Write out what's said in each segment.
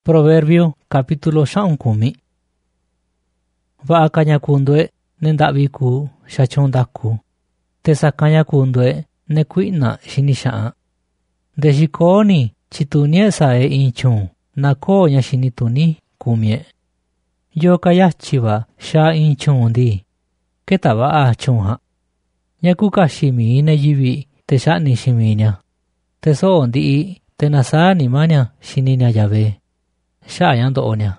Proverbio capítulo 10. Va'a kundue nendaviku shachondaku. Tesakanya kundue nekuina shinishaa. Deshikoni chitunie sae inchun nako nya shinituni kumie. Yokayachiwa sha inchun di. Ketava chunha. Nyakuka shimi ne yivi teshani shiminya. Teso ndi tenasa ni manya shininya yave. Sha'yan onya.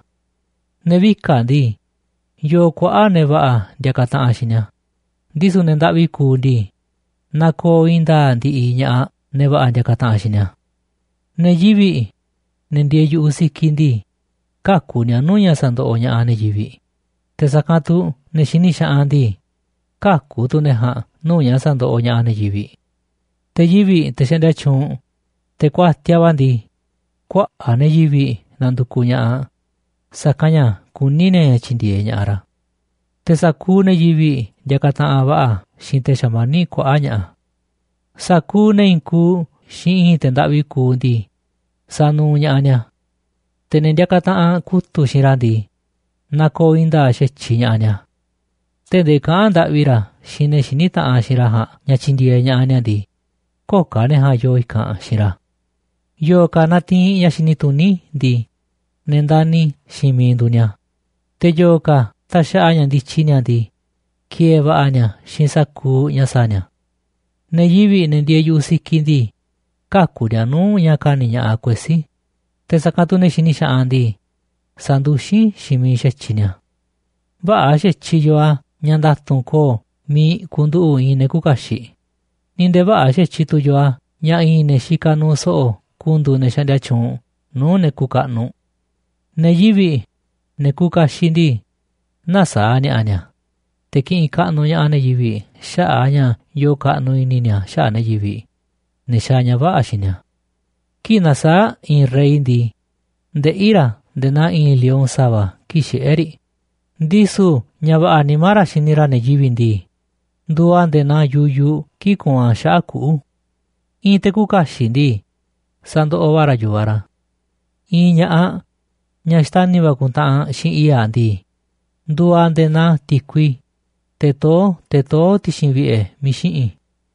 Nevika di. Yo kwa neva diakata ashinya. Disu nendavi kundi. Nako inda di inya neva diakata ashinya. Nejivi. Nendieju usikindi. Kakunya nunya sando onya anejivi. Tesakatu neshinisha andi. Kaku tu neha nunya sando onya anejivi. Tejivi tesenda chun. Te kwa tiawandi. Kwa anejivi. Nandukunya sakanya kunine chindie nyara. Tesakune jivi jakata awa shinte shamani ko anya. Sakune inku shin tendawi kundi sanu anya. Tenen jakata kutu shirandi nako inda shechi anya. Tende kanda wira shine shinita shiraha nyachindie anya di. Ko kane ha yoika shira. Yo kanati yashinituni di. Nendani shimi dunya. Tejoka tasha anya di chinya di. Kieva anya shinsaku nyasanya. Nejivi nendieju usikindi. Kakuria nu nyakani nya akwesi. Tesakatu ne shinisha andi. Sandushi shimi shechinya. Ba shechi yoa nyandatun ko mi kundu ine kukashi. Ninde ba shechi tu yoa nya ine shikanu so kundu ne shandachun nu ne kukanu. Nejivi nekuka shindi nasa anya. Teki ikanu nya anejivi sha anya yo kanu ininya sha anejivi. Neshanya va ashinya. Ki nasa in reindi. De ira de na in leon sava kishi eri. Disu nyava animara shinira nejivindi. Duan de na yuyu ki kuan sha aku. In tekuka shindi. Sando ovara yuara. In nya Nyashtani wakunta shin iya di. Duan de na tikwi. Teto tishinvie mishin.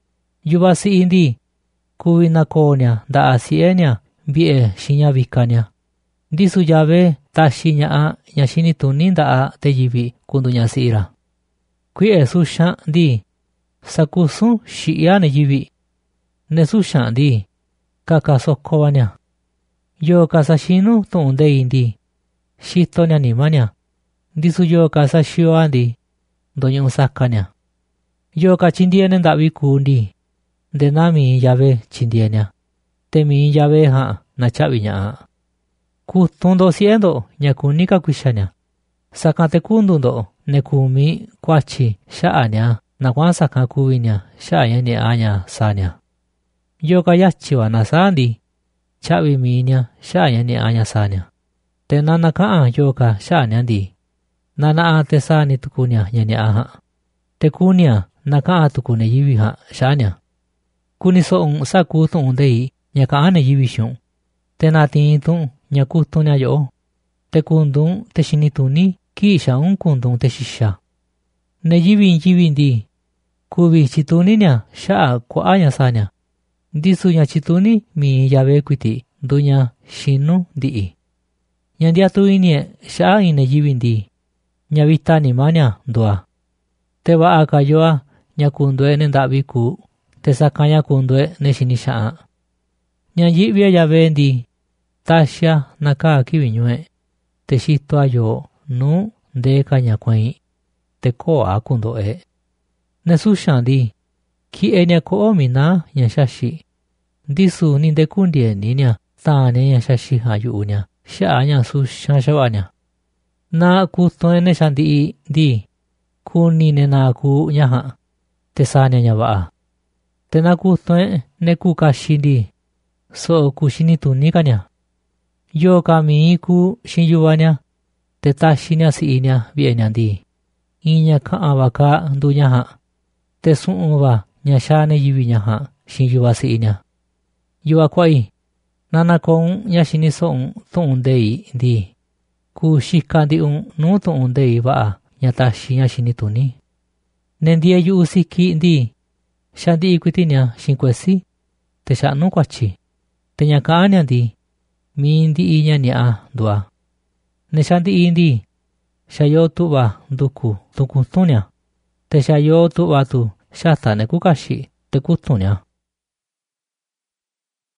Yubasi indi. Kuwi na konya da asienya bie shinya vikanya. Disu yave tashinya nyashini tuninda tejivi kundu nyasira. Kwi esusha di. Sakusu shiya nejivi. Nesusha di. Kakasokowanya. Yo kasashinu tunde indi. Shitonya nimanya. Disu yo kasashio andi. Doña usakanya. Yo kachindiene ndavi kundi. Denami yave chindienya. Temi yave ha nachavinya. Kutundo siendo nyakunika kuishanya. Sakate kundundo nekumi kwachi shaanya. Nakwan saka kuwinya shaanya ni anya sanya. Yo kayachiwa nasandi. Chavi minya shaanya ni anya sanya. Te nana kaa yoka shaanya di. Nana te sani tukunya nyani aha. Te kunya naka tukune yiviha shaanya. Kuni soong saku tuung dei nyaka ane yivishung. Te nati tuung nyaku tunya yo. Te kundung te shinituni ki shaung kundung te shisha. Ne yivin di. Kubi chituni nya shaa kwa anya sanya. Disu nya chituni mi yave kwiti dunya shinu dii. Nyandiatu inie shaa ine yivindi. Nyavita ni manya doa. Te waa kayoa nyakundue nendaviku. Te sakanya kundue neshinishaa. Nyanyivia yavendi. Tasha naka kivinyue. Te shitoa yo nu deka nyakwai. Te koa kundoe. Nesushandi. Ki enya koo mina nyashashi. Disu ninde kundie ninya. Tane nyashashi hayuunya. Shaanya sushashawanya. Na kutoene shandi di. Kunine na ku nyaha. Tesanya nyawaa. Tena kutoe nekukashindi. So kushinitu nikanya. Yo kami ku shinyuwanya. Tetashinya siinya vienyandi. Inya kaawaka dunyaha. Tesuuwa nyashane yivinyaha shinyuwa siinya. Yuwa kwai. Nana con ña xini so'un tu'un nde'i ndi, kuxika ndi'un nuu tu'un nde'i va'a ña taxi ña xini tuni. Nendiee yu'u siki ndi, xa ndi'i kuiti niya xinkuesi, te xa'nu kuachi, te ña ka'an niya ndi, mii ndi'i ña ni'ya ndu'a. Ne xa ndi'i ndi, xa yoo tu'va nduku tukutun niya, te xa yoo tu'va tu xata ne kukaxi te kutun niya.